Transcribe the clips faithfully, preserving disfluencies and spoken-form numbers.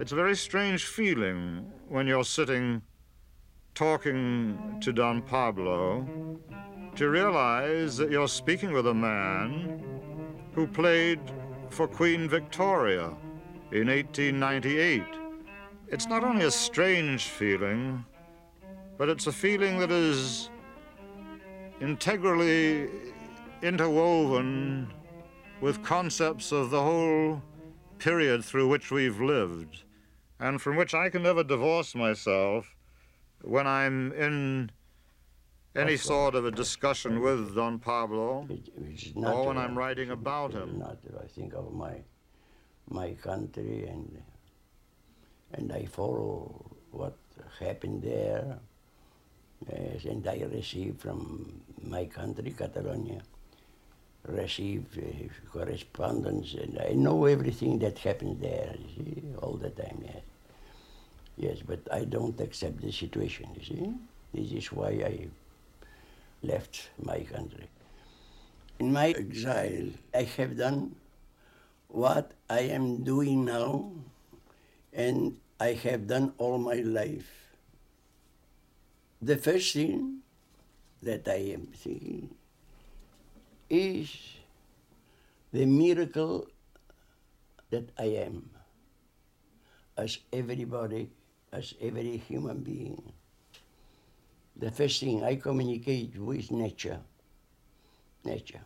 It's a very strange feeling when you're sitting talking to Don Pablo to realize that you're speaking with a man who played for Queen Victoria in eighteen ninety-eight. It's not only a strange feeling, but it's a feeling that is integrally interwoven with concepts of the whole period through which we've lived, and from which I can never divorce myself when I'm in any sort of a discussion with Don Pablo, or when I'm writing about him. Not, I think of my my country, and and I follow what happened there, yes, and I receive from my country, Catalonia, receive uh, correspondence, and I know everything that happens there, you see, all the time, yes. Yes, but I don't accept the situation, you see. This is why I left my country. In my exile, I have done what I am doing now, and I have done all my life. The first thing that I am thinking is the miracle that I am, as everybody, as every human being. The first thing, I communicate with nature, nature.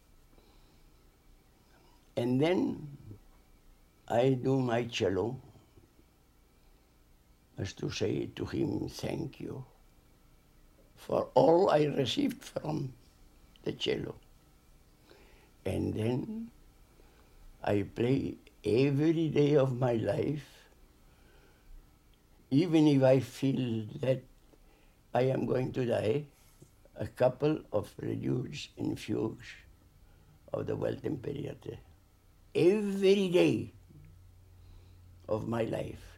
And then I do my cello, as to say to him, thank you for all I received from the cello. And then I play every day of my life, even if I feel that I am going to die, a couple of preludes and fugues of the Weltemperierte. Every day of my life.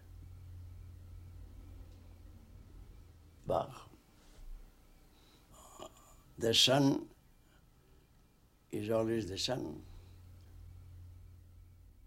Bach. The sun is always the sun.